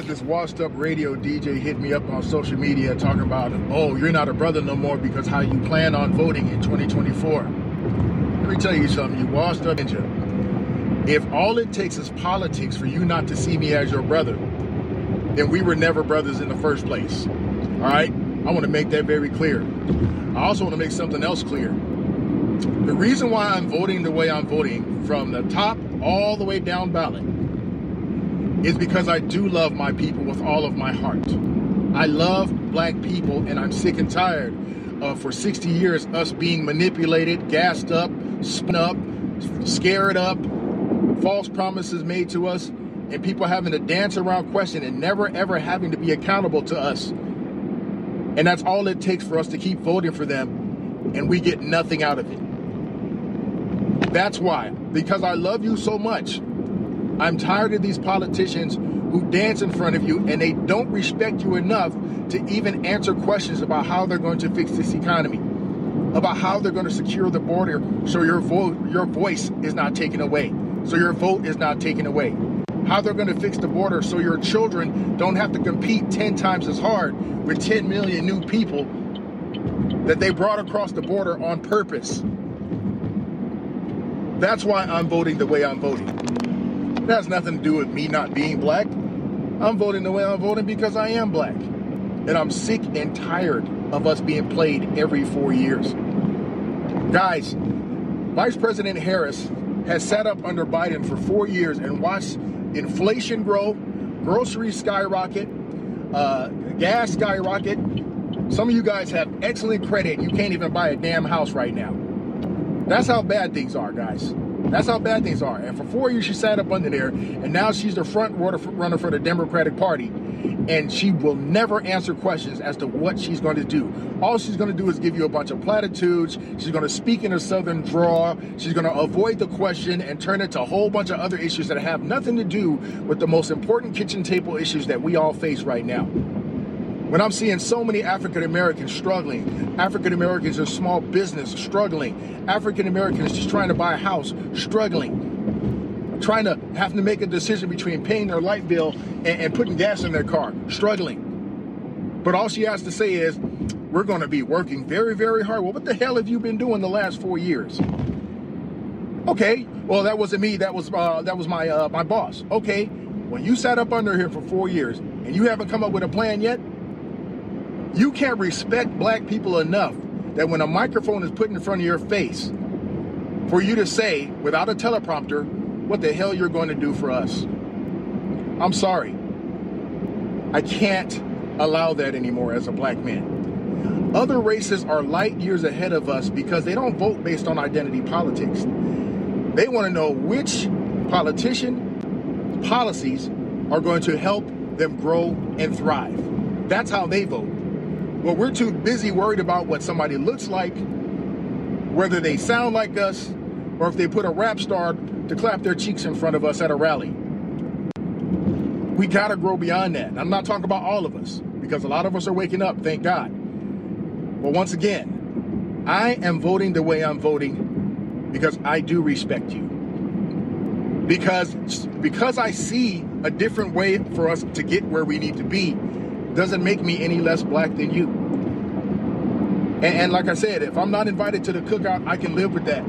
this washed up radio DJ hit me up on social media talking about, oh, you're not a brother no more because how you plan on voting in 2024. Let me tell you something, you washed up ninja. If all it takes is politics for you not to see me as your brother, then we were never brothers in the first place. All right? I want to make that very clear. I also want to make something else clear. The reason why I'm voting the way I'm voting from the top all the way down ballot is because I do love my people with all of my heart. I love black people, and I'm sick and tired of, for 60 years, us being manipulated, gassed up, spun up, scared up, false promises made to us, and people having to dance around question and never ever having to be accountable to us. And that's all it takes for us to keep voting for them, and we get nothing out of it. That's why, because I love you so much, I'm tired of these politicians who dance in front of you and they don't respect you enough to even answer questions about how they're going to fix this economy, about how they're going to secure the border so your voice is not taken away, so your vote is not taken away, how they're going to fix the border so your children don't have to compete 10 times as hard with 10 million new people that they brought across the border on purpose. That's why I'm voting the way I'm voting. It has nothing to do with me not being black. I'm voting the way I'm voting because I am black. And I'm sick and tired of us being played every 4 years. Guys, Vice President Harris has sat up under Biden for 4 years and watched inflation grow, groceries skyrocket, gas skyrocket. Some of you guys have excellent credit. You can't even buy a damn house right now. That's how bad things are, guys. That's how bad things are. And for 4 years, she sat up under there, and now she's the front runner for the Democratic Party, and she will never answer questions as to what she's going to do. All she's going to do is give you a bunch of platitudes. She's going to speak in a Southern drawl. She's going to avoid the question and turn it to a whole bunch of other issues that have nothing to do with the most important kitchen table issues that we all face right now. When I'm seeing so many African Americans struggling, African Americans in small business struggling, African Americans just trying to buy a house struggling, trying to have to make a decision between paying their light bill and putting gas in their car, struggling. But all she has to say is, we're going to be working very, very hard. Well, what the hell have you been doing the last 4 years? Okay, well, that wasn't me. That was my boss. Okay, well, you sat up under here for 4 years and you haven't come up with a plan yet. You can't respect black people enough that when a microphone is put in front of your face for you to say, without a teleprompter, what the hell you're going to do for us. I'm sorry. I can't allow that anymore as a black man. Other races are light years ahead of us because they don't vote based on identity politics. They want to know which politician policies are going to help them grow and thrive. That's how they vote. But we're too busy worried about what somebody looks like, whether they sound like us, or if they put a rap star to clap their cheeks in front of us at a rally. We gotta grow beyond that. I'm not talking about all of us, because a lot of us are waking up, thank God. But once again, I am voting the way I'm voting because I do respect you. Because I see a different way for us to get where we need to be doesn't make me any less black than you. And like I said, if I'm not invited to the cookout, I can live with that.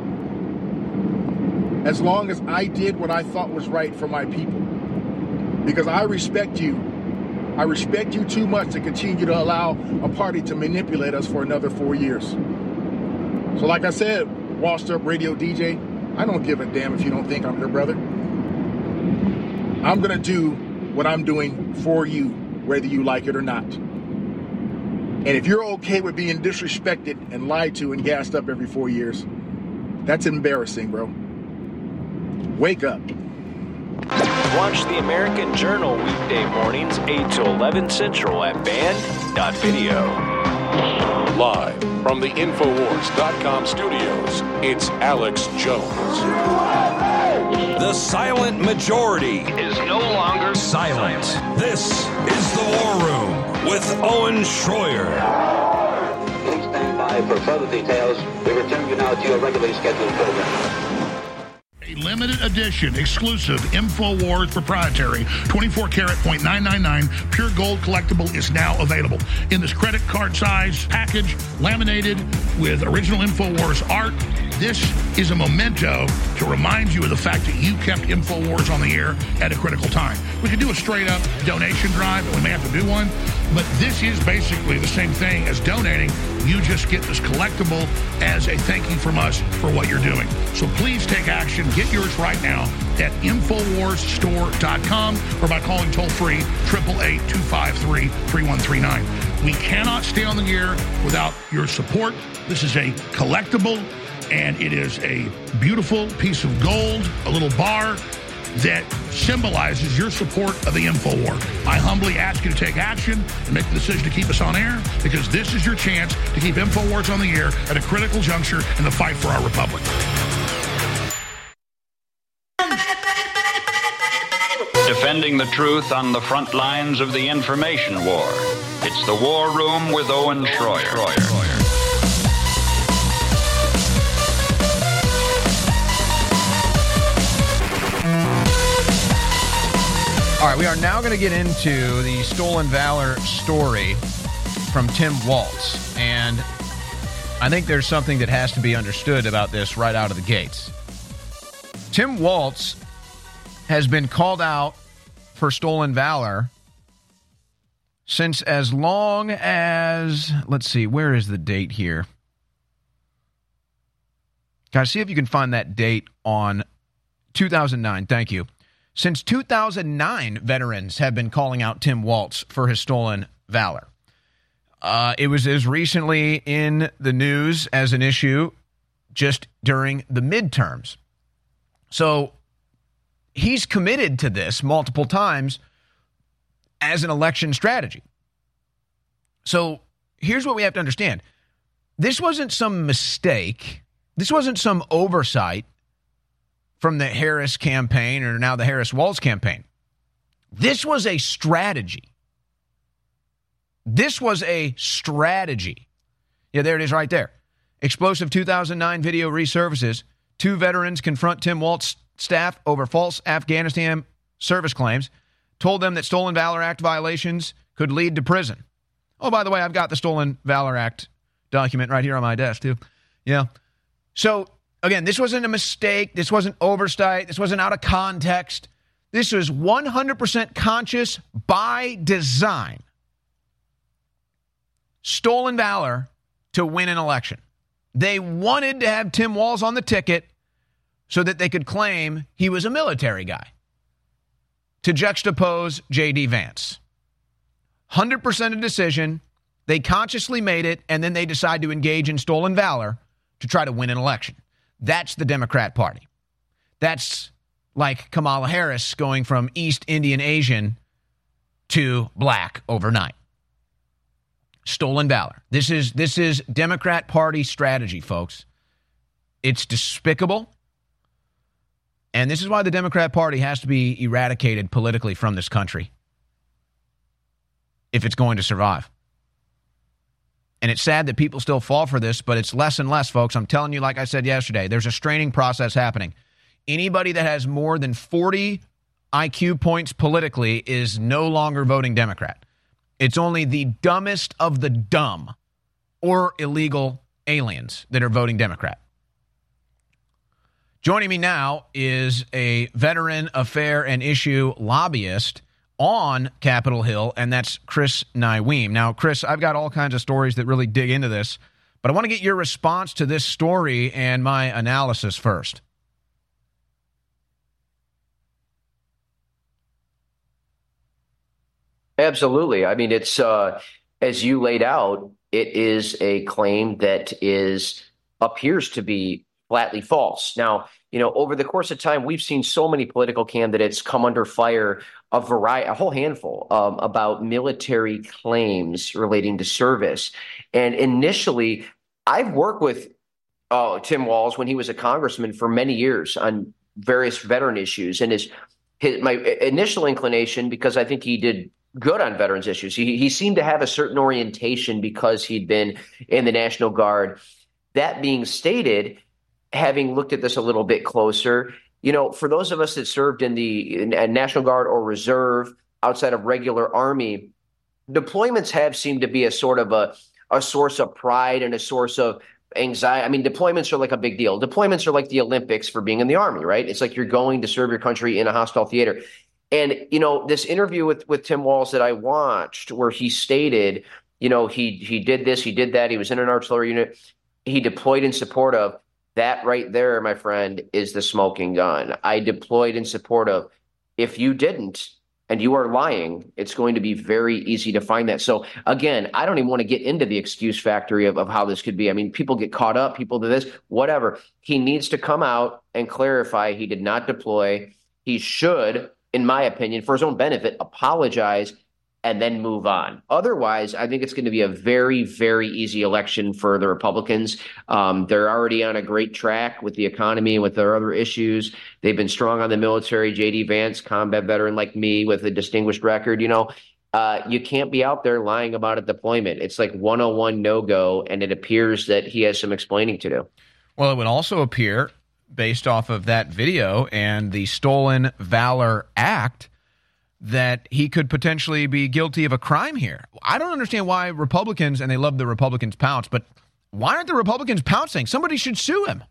As long as I did what I thought was right for my people. Because I respect you. I respect you too much to continue to allow a party to manipulate us for another 4 years. So like I said, washed up radio DJ, I don't give a damn if you don't think I'm your brother. I'm gonna do what I'm doing for you, whether you like it or not. And if you're okay with being disrespected and lied to and gassed up every 4 years, that's embarrassing, bro. Wake up. Watch the American Journal weekday mornings 8 to 11 Central at band.video. Live from the Infowars.com studios, it's Alex Jones. The silent majority Is no longer silent. This is the War Room with Owen Schroyer. Please stand by for further details. We return you now to your regularly scheduled program. A limited edition, exclusive InfoWars proprietary 24 karat .999 pure gold collectible is now available in this credit card size package, laminated with original InfoWars art. This is a memento to remind you of the fact that you kept InfoWars on the air at a critical time. We could do a straight-up donation drive, and we may have to do one, but this is basically the same thing as donating. You just get this collectible as a thank you from us for what you're doing. So please take action. Get yours right now at InfoWarsStore.com or by calling toll-free 888-253-3139. We cannot stay on the air without your support. This is a collectible, and it is a beautiful piece of gold, a little bar that symbolizes your support of the InfoWar. I humbly ask you to take action and make the decision to keep us on air, because this is your chance to keep InfoWars on the air at a critical juncture in the fight for our republic. Defending the truth on the front lines of the information war. It's the War Room with Owen Schroyer. All right, we are now going to get into the Stolen Valor story from Tim Walz. And I think there's something that has to be understood about this right out of the gates. Tim Walz has been called out for stolen valor since as long as, let's see, where is the date here? Guys, see if you can find that date on 2009. Thank you. Since 2009, veterans have been calling out Tim Walz for his stolen valor. It was as recently in the news as an issue just during the midterms. So he's committed to this multiple times as an election strategy. So here's what we have to understand. This wasn't some mistake. This wasn't some oversight from the Harris campaign, or now the Harris-Walz campaign. This was a strategy. This was a strategy. Yeah, there it is right there. Explosive 2009 video resurfaces. 2 veterans confront Tim Walz staff over false Afghanistan service claims. Told them that Stolen Valor Act violations could lead to prison. Oh, by the way, I've got the Stolen Valor Act document right here on my desk, too. Yeah. So, again, this wasn't a mistake. This wasn't oversight. This wasn't out of context. This was 100% conscious by design. Stolen valor to win an election. They wanted to have Tim Walz on the ticket so that they could claim he was a military guy to juxtapose J.D. Vance. 100% a decision. They consciously made it, and then they decide to engage in stolen valor to try to win an election. That's the Democrat Party. That's like Kamala Harris going from East Indian Asian to black overnight. Stolen valor. This is Democrat Party strategy, folks. It's despicable. And this is why the Democrat Party has to be eradicated politically from this country if it's going to survive. And it's sad that people still fall for this, but it's less and less, folks. I'm telling you, like I said yesterday, there's a straining process happening. Anybody that has more than 40 IQ points politically is no longer voting Democrat. It's only the dumbest of the dumb or illegal aliens that are voting Democrat. Joining me now is a veteran affair and issue lobbyist on Capitol Hill, and that's Chris Nywiem. Now, Chris, I've got all kinds of stories that really dig into this, but I want to get your response to this story and my analysis first. Absolutely. I mean, it's as you laid out, it is a claim that appears to be flatly false. Now, over the course of time, we've seen so many political candidates come under fire, a whole handful about military claims relating to service. And initially, I've worked with Tim Walz when he was a congressman for many years on various veteran issues. And my initial inclination, because I think he did good on veterans issues, he seemed to have a certain orientation because he'd been in the National Guard. That being stated, having looked at this a little bit closer, for those of us that served in the National Guard or Reserve outside of regular Army, deployments have seemed to be a sort of a source of pride and a source of anxiety. I mean, deployments are like a big deal. Deployments are like the Olympics for being in the Army, right? It's like you're going to serve your country in a hostile theater. And, this interview with Tim Walz that I watched where he stated, he did this, he did that, he was in an artillery unit, he deployed in support of, that right there, my friend, is the smoking gun. I deployed in support of. If you didn't, and you are lying, it's going to be very easy to find that. So again, I don't even want to get into the excuse factory of how this could be. I mean, people get caught up, people do this, whatever. He needs to come out and clarify he did not deploy. He should, in my opinion, for his own benefit, apologize and then move on. Otherwise, I think it's going to be a very, very easy election for the Republicans. They're already on a great track with the economy and with their other issues. They've been strong on the military. J.D. Vance, combat veteran like me with a distinguished record, you can't be out there lying about a deployment. It's like 101 no-go, and it appears that he has some explaining to do. Well, it would also appear, based off of that video and the Stolen Valor Act, that he could potentially be guilty of a crime here. I don't understand why Republicans, and they love the Republicans pounce, but why aren't the Republicans pouncing? Somebody should sue him.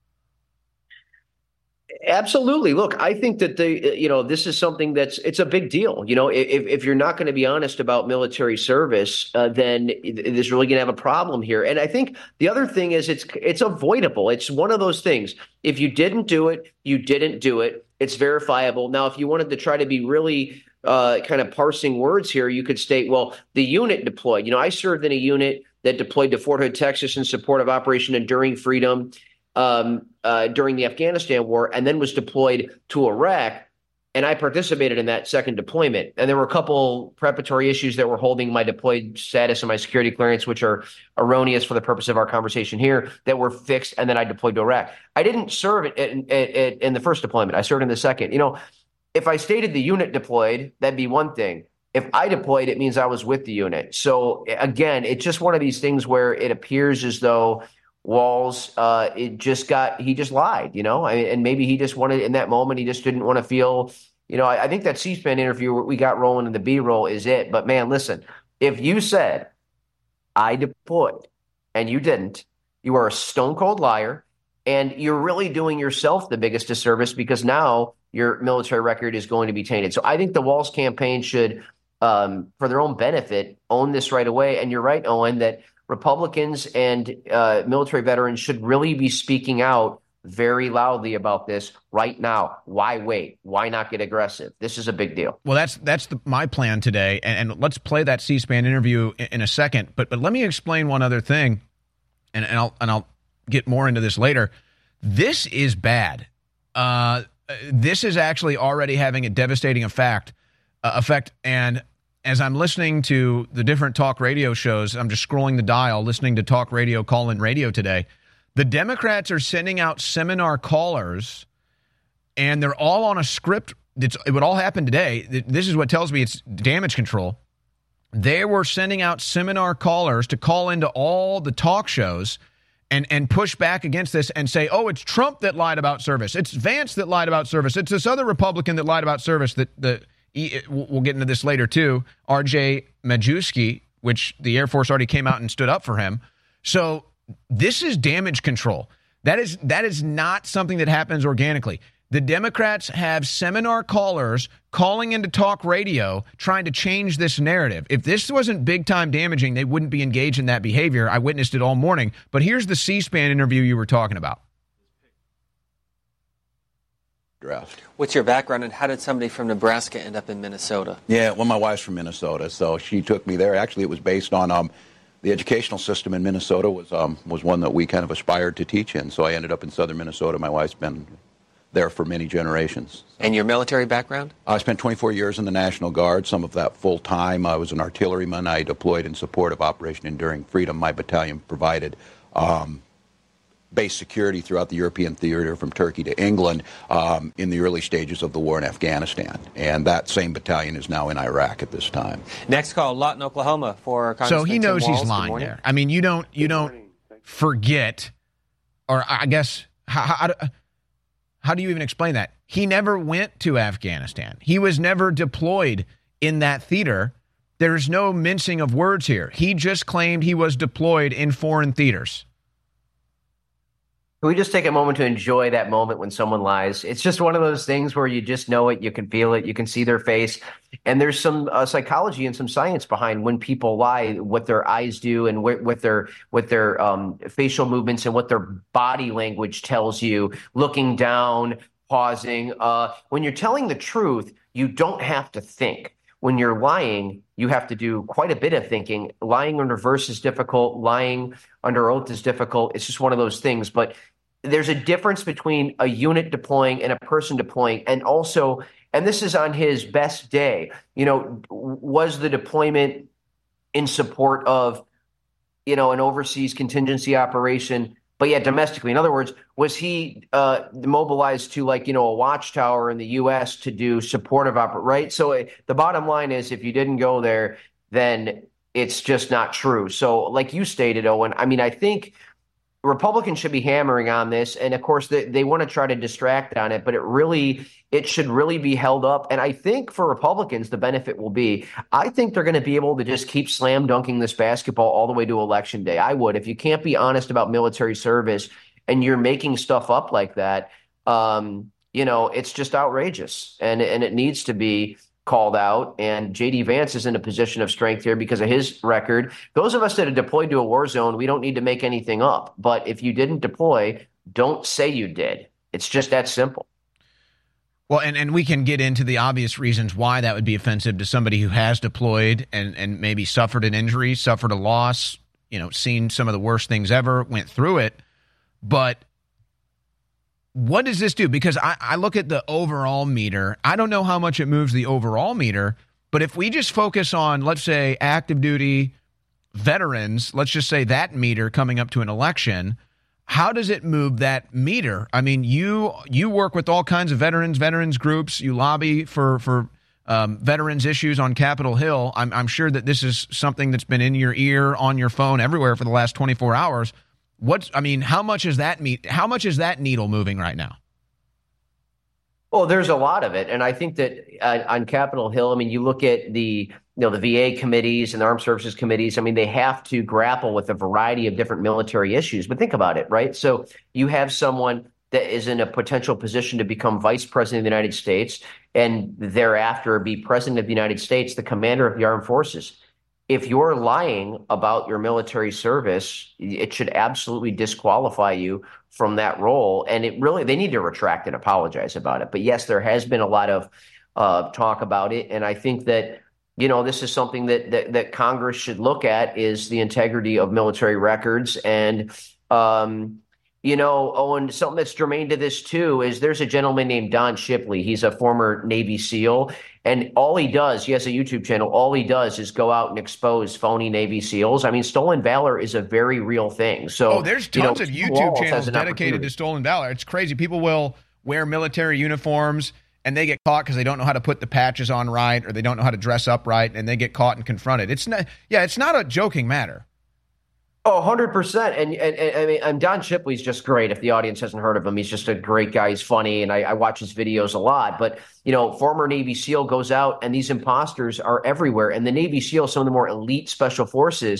Absolutely. Look, I think that this is something it's a big deal. If you're not going to be honest about military service, then there's really going to have a problem here. And I think the other thing is it's avoidable. It's one of those things. If you didn't do it, you didn't do it. It's verifiable. Now, if you wanted to try to be really kind of parsing words here, you could state, well, the unit deployed. I served in a unit that deployed to Fort Hood, Texas in support of Operation Enduring Freedom during the Afghanistan war, and then was deployed to Iraq. And I participated in that second deployment. And there were a couple preparatory issues that were holding my deployed status and my security clearance, which are erroneous for the purpose of our conversation here, that were fixed. And then I deployed to Iraq. I didn't serve in the first deployment. I served in the second. If I stated the unit deployed, that'd be one thing. If I deployed, it means I was with the unit. So again, it's just one of these things where it appears as though Walz, he just lied, and maybe he just wanted in that moment, he just didn't want to feel, I think that C-SPAN interview we got rolling in the B-roll is it. But man, listen, if you said I deployed and you didn't, you are a stone cold liar, and you're really doing yourself the biggest disservice because now your military record is going to be tainted. So I think the Walz campaign should, for their own benefit, own this right away. And you're right, Owen, that Republicans and military veterans should really be speaking out very loudly about this right now. Why wait? Why not get aggressive? This is a big deal. Well, that's my plan today, and let's play that C-SPAN interview in a second. But let me explain one other thing, and I'll get more into this later. This is bad. This is actually already having a devastating effect, and as I'm listening to the different talk radio shows, I'm just scrolling the dial, listening to talk radio, call-in radio today. The Democrats are sending out seminar callers, and they're all on a script. It would all happen today. This is what tells me it's damage control. They were sending out seminar callers to call into all the talk shows and push back against this and say, oh, it's Trump that lied about service. It's Vance that lied about service. It's this other Republican that lied about service we'll get into this later, too. R.J. Majewski, which the Air Force already came out and stood up for him. So this is damage control. That is not something that happens organically. The Democrats have seminar callers calling into talk radio trying to change this narrative. If this wasn't big-time damaging, they wouldn't be engaged in that behavior. I witnessed it all morning. But here's the C-SPAN interview you were talking about. Draft. What's your background, and how did somebody from Nebraska end up in Minnesota? Yeah, well, my wife's from Minnesota, so she took me there. Actually, it was based on the educational system in Minnesota was one that we kind of aspired to teach in. So I ended up in southern Minnesota. My wife's been there for many generations. So. And your military background? I spent 24 years in the National Guard, some of that full-time. I was an artilleryman. I deployed in support of Operation Enduring Freedom. My battalion provided base security throughout the European theater from Turkey to England in the early stages of the war in Afghanistan. And that same battalion is now in Iraq at this time. Next call, Lawton, Oklahoma for Congressman So he knows Tim Walz. he's lying there. I mean, you don't forget, or I guess, how how do you even explain that? He never went to Afghanistan. He was never deployed in that theater. There's no mincing of words here. He just claimed he was deployed in foreign theaters. Can we just take a moment to enjoy that moment when someone lies? It's just one of those things where you just know it, you can feel it, you can see their face. And there's some psychology and some science behind when people lie, what their eyes do and what their facial movements and what their body language tells you, looking down, pausing. When you're telling the truth, you don't have to think. When you're lying, you have to do quite a bit of thinking. Lying in reverse is difficult. Lying under oath is difficult. It's just one of those things. But there's a difference between a unit deploying and a person deploying. And also, and this is on his best day, was the deployment in support of, an overseas contingency operation, but yet domestically? In other words, was he mobilized to a watchtower in the U.S. to do supportive right? So the bottom line is, if you didn't go there, then it's just not true. So like you stated, Owen, I think Republicans should be hammering on this. And of course, they want to try to distract on it, but it should really be held up. And I think for Republicans, the benefit will be, I think they're going to be able to just keep slam dunking this basketball all the way to Election Day. I would. If you can't be honest about military service and you're making stuff up like that, it's just outrageous. And it needs to be called out. And J.D. Vance is in a position of strength here because of his record. Those of us that are deployed to a war zone, we don't need to make anything up. But if you didn't deploy, don't say you did. It's just that simple. Well, and we can get into the obvious reasons why that would be offensive to somebody who has deployed and maybe suffered an injury, suffered a loss, seen some of the worst things ever, went through it. But what does this do? Because I look at the overall meter. I don't know how much it moves the overall meter, but if we just focus on, let's say, active duty veterans, let's just say that meter coming up to an election, how does it move that meter? I mean, you work with all kinds of veterans groups. You lobby for veterans issues on Capitol Hill. I'm sure that this is something that's been in your ear, on your phone, everywhere for the last 24 hours. How much is that needle moving right now? Well, there's a lot of it. And I think that on Capitol Hill, you look at the VA committees and the Armed Services committees. They have to grapple with a variety of different military issues. But think about it, right? So you have someone that is in a potential position to become vice president of the United States and thereafter be president of the United States, the commander of the armed forces. If you're lying about your military service, it should absolutely disqualify you from that role. And they need to retract and apologize about it. But yes, there has been a lot of talk about it. And I think that, this is something that Congress should look at, is the integrity of military records. And, Owen, something that's germane to this too is there's a gentleman named Don Shipley. He's a former Navy SEAL. And he has a YouTube channel. All he does is go out and expose phony Navy SEAls. Stolen valor is a very real thing. So there's tons of YouTube channels dedicated to stolen valor. It's crazy. People will wear military uniforms and they get caught because they don't know how to put the patches on right, or they don't know how to dress up right, and they get caught and confronted. It's not a joking matter. Oh, 100%. And Don Shipley's just great. If the audience hasn't heard of him, he's just a great guy. He's funny, and I watch his videos a lot. But, former Navy SEAL goes out, and these imposters are everywhere. And the Navy SEAL, some of the more elite special forces,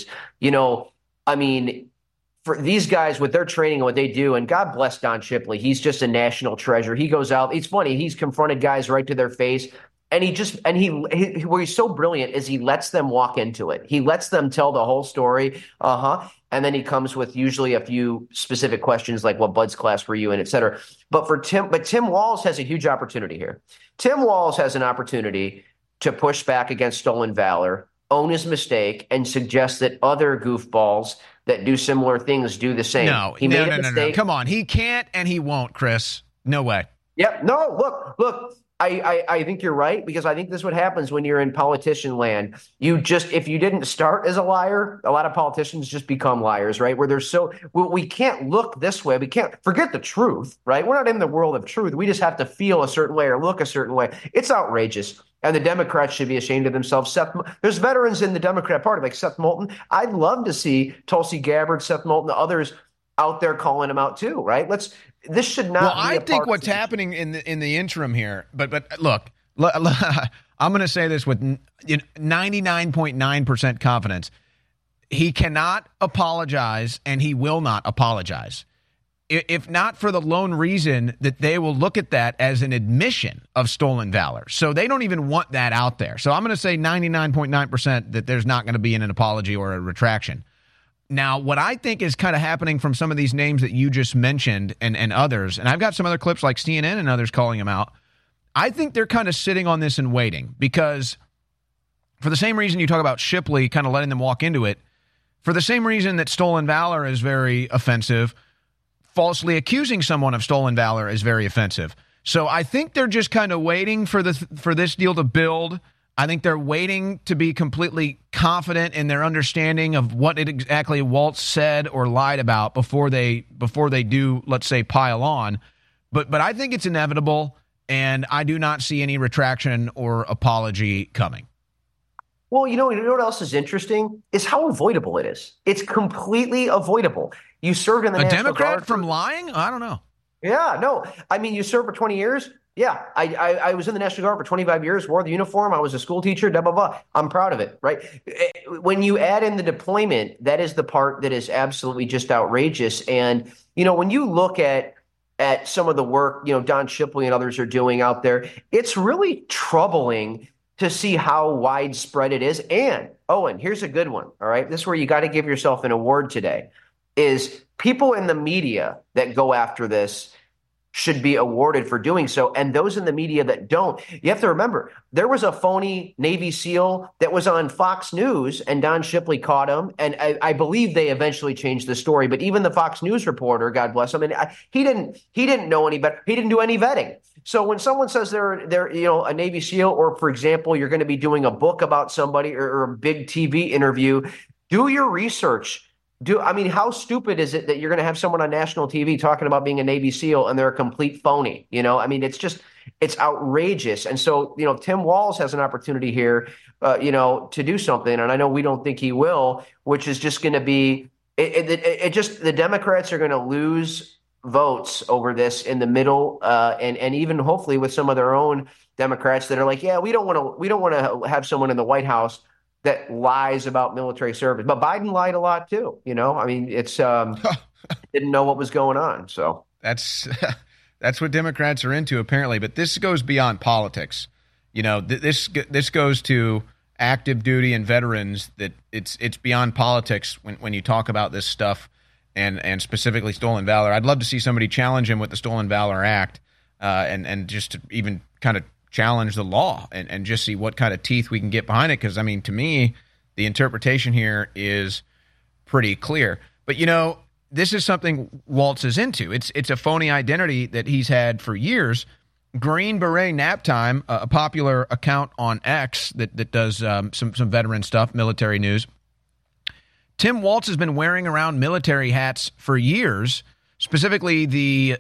for these guys with their training and what they do, and God bless Don Shipley, he's just a national treasure. He goes out. It's funny. He's confronted guys right to their face. And where he's so brilliant is he lets them walk into it. He lets them tell the whole story. And then he comes with usually a few specific questions like, what BUD/S class were you in, et cetera. But Tim Walz has a huge opportunity here. Tim Walz has an opportunity to push back against stolen valor, own his mistake, and suggest that other goofballs that do similar things do the same. No. Come on. He can't and he won't, Chris. No way. Yep. No, look. I think you're right, because I think this is what happens when you're in politician land. If you didn't start as a liar, a lot of politicians just become liars, right? Where we can't look this way. We can't forget the truth, right? We're not in the world of truth. We just have to feel a certain way or look a certain way. It's outrageous. And the Democrats should be ashamed of themselves. There's veterans in the Democrat Party like Seth Moulton. I'd love to see Tulsi Gabbard, Seth Moulton, others out there calling him out too, right? This should not. Well, be I think what's happening in the interim here, but look, I'm going to say this with 99.9% confidence. He cannot apologize, and he will not apologize. If not for the lone reason that they will look at that as an admission of stolen valor. So they don't even want that out there. So I'm going to say 99.9% that there's not going to be an apology or a retraction. Now, what I think is kind of happening from some of these names that you just mentioned and others, and I've got some other clips like CNN and others calling them out, I think they're kind of sitting on this and waiting because for the same reason you talk about Shipley kind of letting them walk into it, for the same reason that stolen valor is very offensive, falsely accusing someone of stolen valor is very offensive. So I think they're just kind of waiting for this deal to build. I think they're waiting to be completely confident in their understanding of what it exactly Waltz said or lied about before they do, let's say, pile on. But I think it's inevitable, and I do not see any retraction or apology coming. Well, you know what else is interesting is how avoidable it is. It's completely avoidable. You served in the National Democrat Guard from lying? I don't know. Yeah, no. I mean, you served for 20 years. Yeah, I was in the National Guard for 25 years, wore the uniform. I was a school teacher, blah, blah, blah. I'm proud of it, right? When you add in the deployment, that is the part that is absolutely just outrageous. And, when you look at some of the work, Don Shipley and others are doing out there, it's really troubling to see how widespread it is. And, Owen, here's a good one, all right? This is where you got to give yourself an award today, is people in the media that go after this should be awarded for doing so. And those in the media that don't, you have to remember, there was a phony Navy SEAL that was on Fox News and Don Shipley caught him. And I believe they eventually changed the story. But even the Fox News reporter, God bless him, and he didn't know any better. He didn't do any vetting. So when someone says they're a Navy SEAL, or for example, you're going to be doing a book about somebody or a big TV interview, do your research. How stupid is it that you're going to have someone on national TV talking about being a Navy SEAL and they're a complete phony? It's outrageous. And so, Tim Walz has an opportunity here, to do something. And I know we don't think he will, which is just going to be the Democrats are going to lose votes over this in the middle, and even hopefully with some of their own Democrats that are like, yeah, we don't want to have someone in the White House that lies about military service. But Biden lied a lot too. It's didn't know what was going on. So that's what Democrats are into apparently. But this goes beyond politics. This goes to active duty and veterans. That it's beyond politics when you talk about this stuff. And specifically stolen valor. I'd love to see somebody challenge him with the Stolen Valor Act and just to even kind of challenge the law and just see what kind of teeth we can get behind it. Because, to me, the interpretation here is pretty clear. But, this is something Waltz is into. It's a phony identity that he's had for years. Green Beret Nap Time, a popular account on X that does some veteran stuff, military news. Tim Waltz has been wearing around military hats for years, specifically the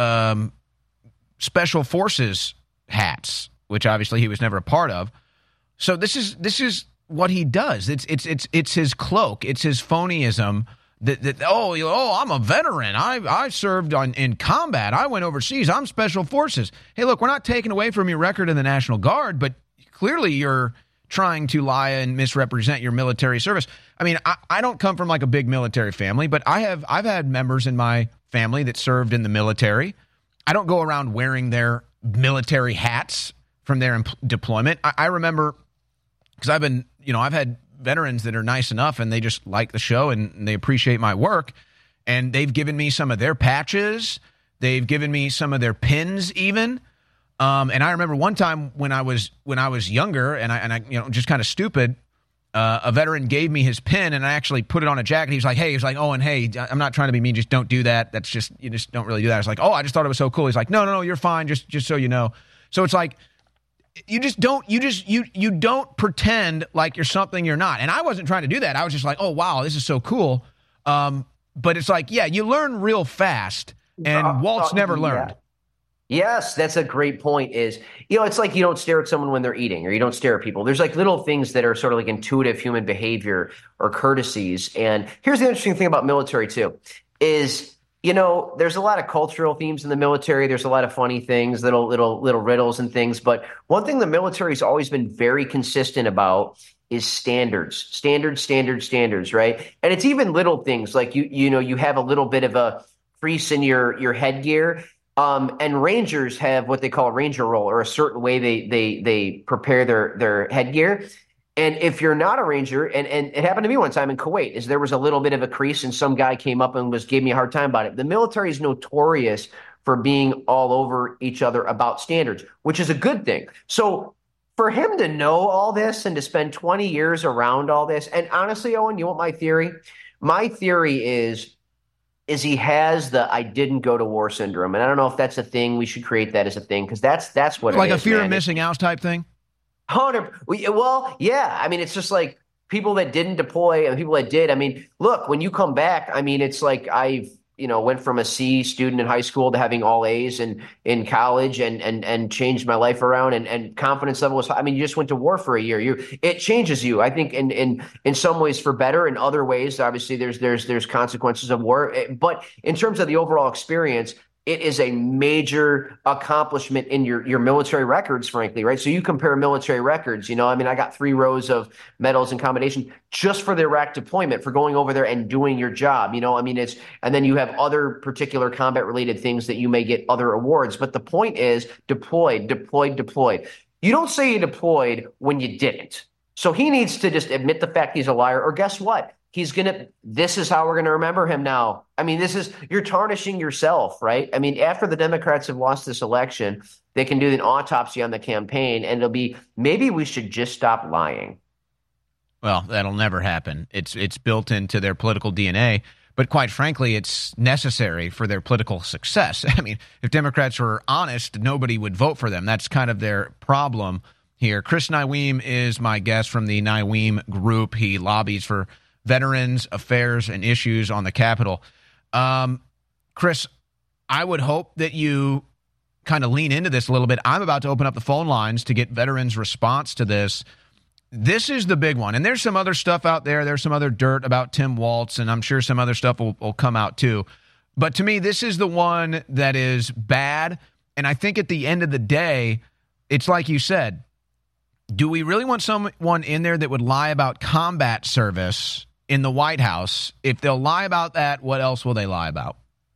Special Forces hats, which obviously he was never a part of. So this is what he does. It's his cloak. It's his phonyism. I'm a veteran. I served in combat. I went overseas. I'm Special Forces. Hey, look, we're not taking away from your record in the National Guard, but clearly you're trying to lie and misrepresent your military service. I don't come from like a big military family, but I've had members in my family that served in the military. I don't go around wearing their military hats from their deployment. I remember because I've had veterans that are nice enough and they just like the show and they appreciate my work, and they've given me some of their patches. They've given me some of their pins even. And I remember one time when I was younger and I just kind of stupid, a veteran gave me his pin and I actually put it on a jacket. He was like, Owen, hey, I'm not trying to be mean. Just don't do that. You just don't really do that. I was like, oh, I just thought it was so cool. He's like, no, you're fine. Just so you know. So it's like, you don't pretend like you're something you're not. And I wasn't trying to do that. I was just like, oh, wow, this is so cool. But it's like, yeah, you learn real fast, and Waltz never learned. Yes, that's a great point. It's like you don't stare at someone when they're eating, or you don't stare at people. There's like little things that are sort of like intuitive human behavior or courtesies. And here's the interesting thing about military too. is, there's a lot of cultural themes in the military. There's a lot of funny things, little riddles and things. But one thing the military has always been very consistent about is standards, right? And it's even little things like you have a little bit of a crease in your headgear. And Rangers have what they call a Ranger roll, or a certain way they prepare their headgear. And if you're not a Ranger, and it happened to me one time in Kuwait, is there was a little bit of a crease and some guy came up and gave me a hard time about it. The military is notorious for being all over each other about standards, which is a good thing. So for him to know all this and to spend 20 years around all this, and honestly, Owen, you want my theory? My theory is he has the I didn't go to war syndrome. And I don't know if that's a thing. We should create that as a thing, because that's what like it is. Like a fear of missing out type thing? 100. Well, yeah. I mean, it's just like people that didn't deploy and people that did. I mean, look, when you come back, I mean, it's like I've went from a C student in high school to having all A's in college and changed my life around, and confidence level was, I mean, you just went to war for a year. It changes you, I think, in some ways for better. In other ways, obviously there's consequences of war. But in terms of the overall experience, it is a major accomplishment in your military records, frankly, right? So you compare military records, I mean, I got 3 rows of medals and commendation just for the Iraq deployment, for going over there and doing your job, I mean, and then you have other particular combat related things that you may get other awards. But the point is deployed. You don't say you deployed when you didn't. So he needs to just admit the fact he's a liar, or guess what? This is how we're going to remember him now. I mean, you're tarnishing yourself, right? I mean, after the Democrats have lost this election, they can do an autopsy on the campaign, and it'll be, maybe we should just stop lying. Well, that'll never happen. It's built into their political DNA, but quite frankly, it's necessary for their political success. I mean, if Democrats were honest, nobody would vote for them. That's kind of their problem here. Chris Nyweem is my guest from the Nyweem Group. He lobbies for Veterans Affairs and Issues on the Capitol. Chris, I would hope that you kind of lean into this a little bit. I'm about to open up the phone lines to get veterans' response to this. This is the big one. And there's some other stuff out there. There's some other dirt about Tim Walz, and I'm sure some other stuff will come out too. But to me, this is the one that is bad. And I think at the end of the day, it's like you said, do we really want someone in there that would lie about combat service in the White House? If they'll lie about that, what else will they lie about?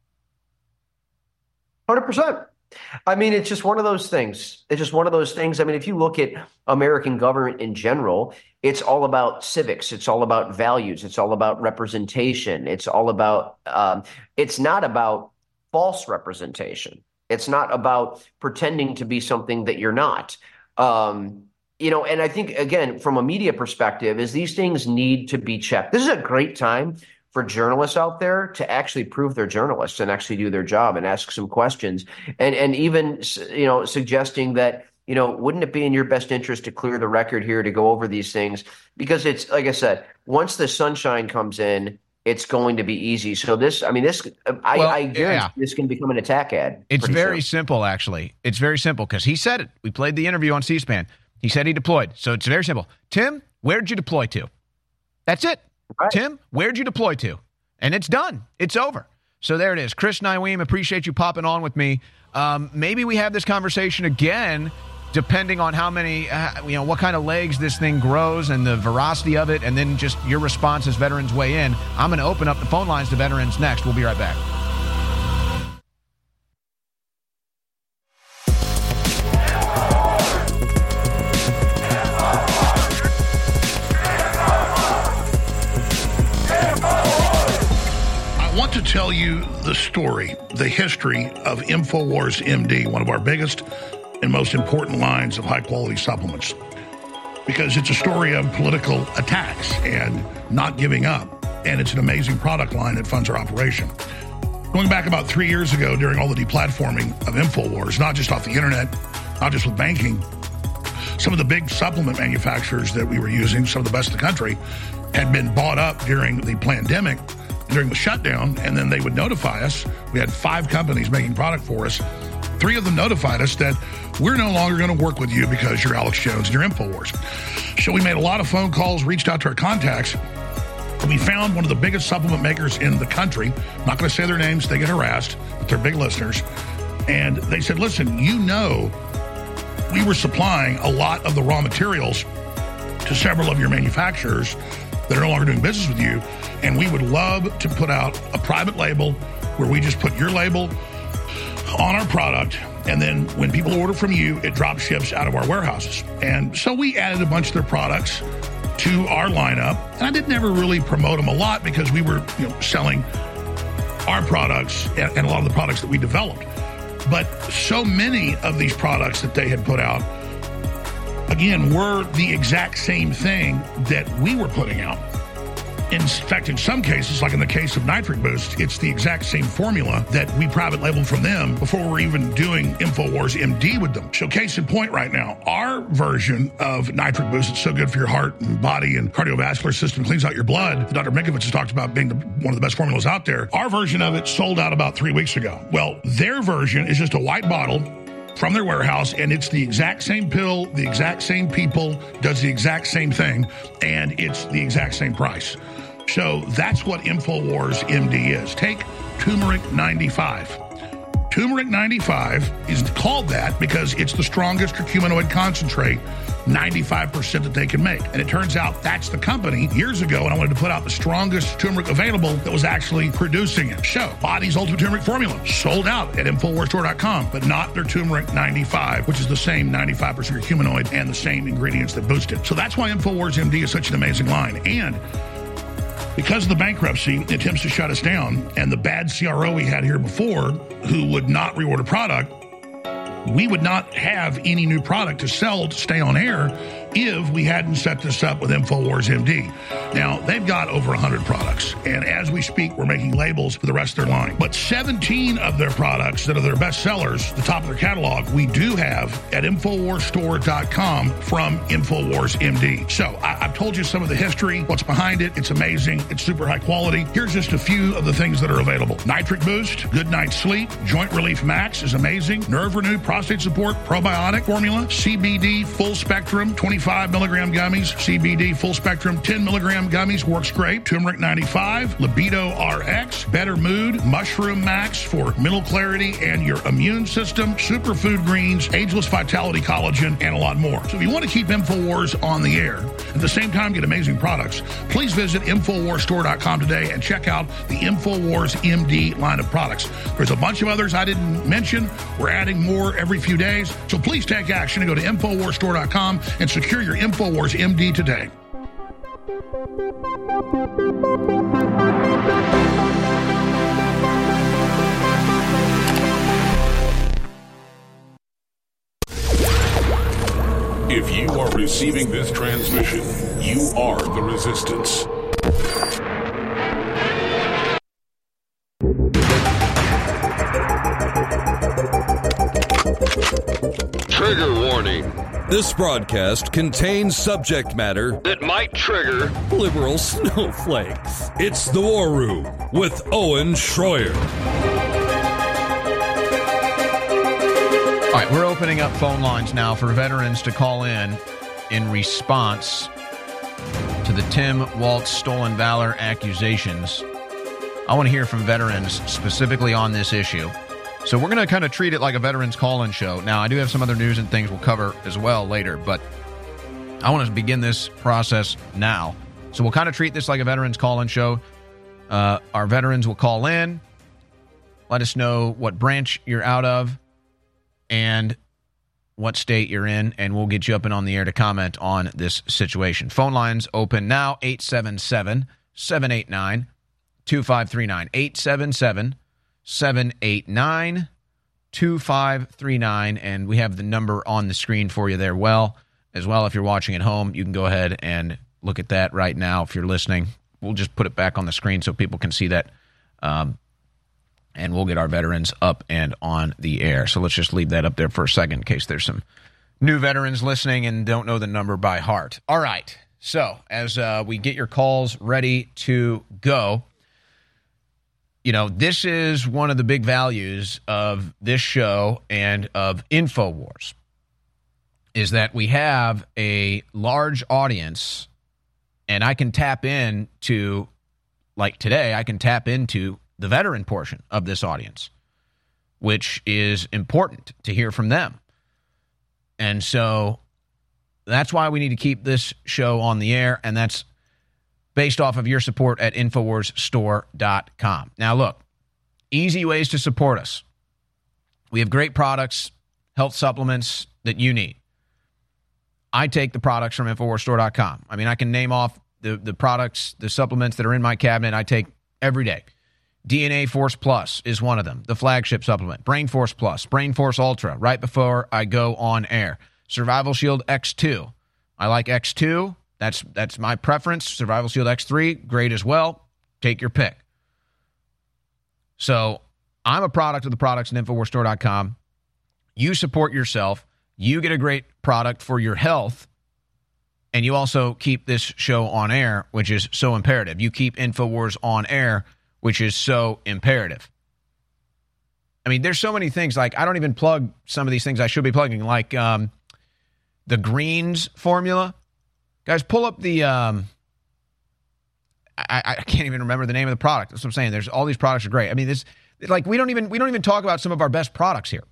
100%. I mean, it's just one of those things. I mean, if you look at American government in general, it's all about civics. It's all about values. It's all about representation. It's all about, it's not about false representation. It's not about pretending to be something that you're not. And I think, again, from a media perspective, is these things need to be checked. This is a great time for journalists out there to actually prove they're journalists and actually do their job and ask some questions. And even, suggesting that, wouldn't it be in your best interest to clear the record here to go over these things? Because it's, like I said, once the sunshine comes in, it's going to be easy. So I guarantee this can become an attack ad. It's very simple, actually. It's very simple because he said it. We played the interview on C-SPAN. He said he deployed. So it's very simple. Tim, where'd you deploy to? That's it. Right. Tim, where'd you deploy to? And it's done. It's over. So there it is. Chris Nyweem, appreciate you popping on with me. Maybe we have this conversation again, depending on how many, what kind of legs this thing grows and the veracity of it, and then just your response as veterans weigh in. I'm going to open up the phone lines to veterans next. We'll be right back. I want to tell you the story, the history of InfoWars MD, one of our biggest and most important lines of high-quality supplements, because it's a story of political attacks and not giving up, and it's an amazing product line that funds our operation. Going back about 3 years ago, during all the deplatforming of InfoWars, not just off the internet, not just with banking, some of the big supplement manufacturers that we were using, some of the best in the country, had been bought up during the pandemic, during the shutdown, and then they would notify us. We had 5 companies making product for us. 3 of them notified us that we're no longer going to work with you because you're Alex Jones and you're InfoWars. So we made a lot of phone calls, reached out to our contacts, We found one of the biggest supplement makers in the country. I'm not going to say their names. They get harassed, but they're big listeners. And they said, listen, we were supplying a lot of the raw materials to several of your manufacturers that are no longer doing business with you. And we would love to put out a private label where we just put your label on our product. And then when people order from you, it drop ships out of our warehouses. And so we added a bunch of their products to our lineup. And I didn't ever really promote them a lot because we were selling our products and a lot of the products that we developed. But so many of these products that they had put out, again, were the exact same thing that we were putting out. In fact, in some cases, like in the case of Nitric Boost, it's the exact same formula that we private labeled from them before we're even doing InfoWars MD with them. So case in point right now, our version of Nitric Boost, it's so good for your heart and body and cardiovascular system, cleans out your blood. Dr. Mikovits has talked about being one of the best formulas out there. Our version of it sold out about 3 weeks ago. Well, their version is just a white bottle from their warehouse, and it's the exact same pill, the exact same people, does the exact same thing, and it's the exact same price. So that's what InfoWars MD is. Take Turmeric 95. Turmeric 95 is called that because it's the strongest curcuminoid concentrate, 95% that they can make. And it turns out that's the company years ago, and I wanted to put out the strongest turmeric available that was actually producing it. So, Body's Ultimate Turmeric Formula sold out at InfoWarsStore.com, but not their Turmeric 95, which is the same 95% curcuminoid and the same ingredients that boost it. So that's why InfoWars MD is such an amazing line. And because of the bankruptcy, attempts to shut us down, and the bad CRO we had here before, who would not reorder product, we would not have any new product to sell to stay on air if we hadn't set this up with InfoWars MD. Now, they've got over 100 products, and as we speak, we're making labels for the rest of their line. But 17 of their products that are their best sellers, the top of their catalog, we do have at InfoWarsStore.com from InfoWars MD. So I've told you some of the history, what's behind it. It's amazing. It's super high quality. Here's just a few of the things that are available. Nitric Boost, Good Night Sleep, Joint Relief Max is amazing. Nerve Renew, Prostate Support, Probiotic Formula, CBD Full Spectrum, 25 milligram gummies, CBD Full Spectrum, 10 milligram gummies, works great. Turmeric 95, Libido RX, Better Mood, Mushroom Max for mental clarity and your immune system, Superfood Greens, Ageless Vitality Collagen, and a lot more. So if you want to keep InfoWars on the air, at the same time get amazing products, please visit InfoWarsStore.com today and check out the InfoWars MD line of products. There's a bunch of others I didn't mention. We're adding more every few days. So please take action and go to InfoWarsStore.com and secure your InfoWars MD today. If you are receiving this transmission, you are the resistance. Trigger warning. This broadcast contains subject matter that might trigger liberal snowflakes. It's The War Room with Owen Schroyer. All right, we're opening up phone lines now for veterans to call in response to the Tim Waltz stolen valor accusations. I want to hear from veterans specifically on this issue. So we're going to kind of treat it like a veterans call-in show. Now, I do have some other news and things we'll cover as well later, but I want to begin this process now. So we'll kind of treat this like a veterans call-in show. Our veterans will call in, let us know what branch you're out of, and what state you're in, and we'll get you up and on the air to comment on this situation. Phone lines open now, 877-789-2539. 877-789-2539, and we have the number on the screen for you there as well. If you're watching at home, you can go ahead and look at that right now. If you're listening, we'll just put it back on the screen so people can see that, and we'll get our veterans up and on the air. So let's just leave that up there for a second in case there's some new veterans listening and don't know the number by heart. All right, so as we get your calls ready to go, you know, this is one of the big values of this show and of InfoWars, is that we have a large audience, and I can tap in to like today, I can tap into the veteran portion of this audience, which is important to hear from them. And so that's why we need to keep this show on the air, and that's based off of your support at InfoWarsStore.com. Now, look, easy ways to support us. We have great products, health supplements that you need. I take the products from InfoWarsStore.com. I mean, I can name off the products, the supplements that are in my cabinet I take every day. DNA Force Plus is one of them, the flagship supplement. Brain Force Plus, Brain Force Ultra, right before I go on air. Survival Shield X2. I like X2. That's my preference. Survival Shield X3, great as well. Take your pick. So I'm a product of the products at InfoWarsStore.com. You support yourself. You get a great product for your health. And you also keep this show on air, which is so imperative. You keep InfoWars on air, which is so imperative. I mean, there's so many things. Like, I don't even plug some of these things I should be plugging, like the greens formula. Guys, pull up the I can't even remember the name of the product. That's what I'm saying. There's all these products are great. I mean, this, like, we don't even talk about some of our best products here.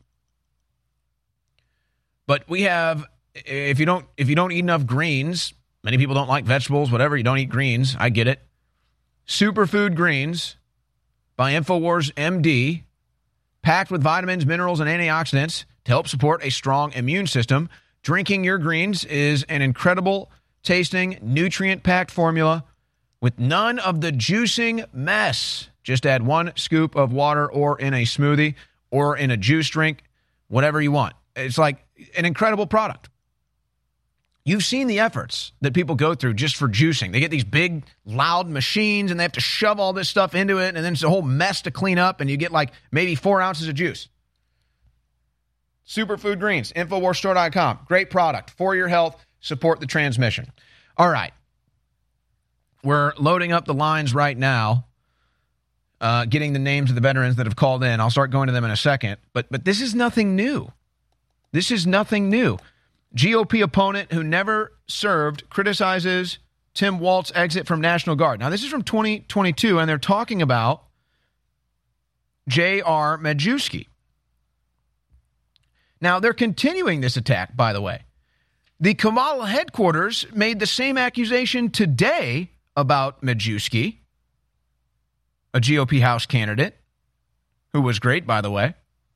But we have, if you don't eat enough greens, many people don't like vegetables, whatever, you don't eat greens, I get it. Superfood Greens by InfoWars MD, packed with vitamins, minerals, and antioxidants to help support a strong immune system. Drinking your greens is an incredible tasting, nutrient-packed formula with none of the juicing mess. Just add 1 scoop of water or in a smoothie or in a juice drink, whatever you want. It's like an incredible product. You've seen the efforts that people go through just for juicing. They get these big, loud machines, and they have to shove all this stuff into it, and then it's a whole mess to clean up, and you get like maybe 4 ounces of juice. Superfood Greens, InfoWarsStore.com. Great product for your health. Support the transmission. All right. We're loading up the lines right now, getting the names of the veterans that have called in. I'll start going to them in a second. But this is nothing new. This is nothing new. GOP opponent who never served criticizes Tim Walt's exit from National Guard. Now, this is from 2022, and they're talking about J.R. Majewski. Now, they're continuing this attack, by the way. The Kamala headquarters made the same accusation today about Majewski, a GOP House candidate, who was great, by the way,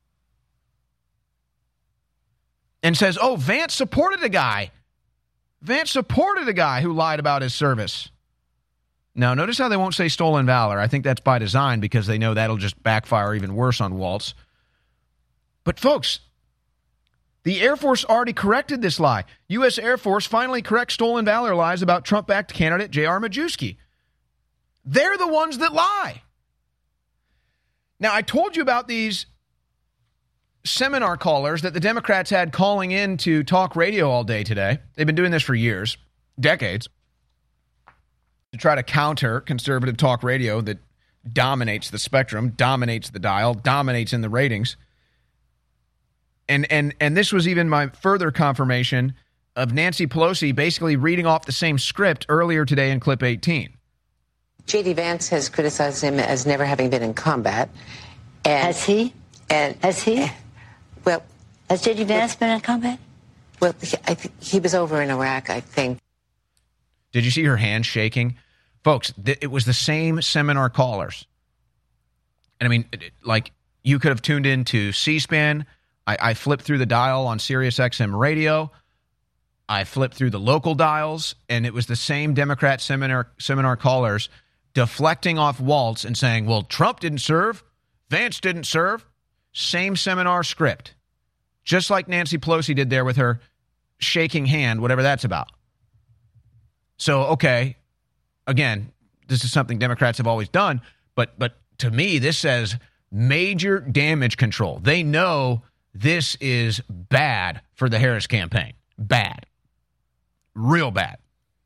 and says, oh, Vance supported a guy. Vance supported a guy who lied about his service. Now, notice how they won't say stolen valor. I think that's by design because they know that'll just backfire even worse on Waltz. But, folks, the Air Force already corrected this lie. U.S. Air Force finally corrects stolen valor lies about Trump-backed candidate J.R. Majewski. They're the ones that lie. Now, I told you about these seminar callers that the Democrats had calling in to talk radio all day today. They've been doing this for years, decades, to try to counter conservative talk radio that dominates the spectrum, dominates the dial, dominates in the ratings. And this was even my further confirmation of Nancy Pelosi basically reading off the same script earlier today in clip 18. J.D. Vance has criticized him as never having been in combat. And, has he? Has he? Well, has J.D. Vance been in combat? Well, I think he was over in Iraq, I think. Did you see her hand shaking? Folks, it was the same seminar callers. And I mean, like, you could have tuned into C-SPAN. I flipped through the dial on Sirius XM radio. I flipped through the local dials, and it was the same Democrat seminar callers deflecting off Waltz and saying, well, Trump didn't serve, Vance didn't serve. Same seminar script. Just like Nancy Pelosi did there with her shaking hand, whatever that's about. So, okay, again, this is something Democrats have always done, but to me, this says major damage control. They know this is bad for the Harris campaign. Bad. Real bad.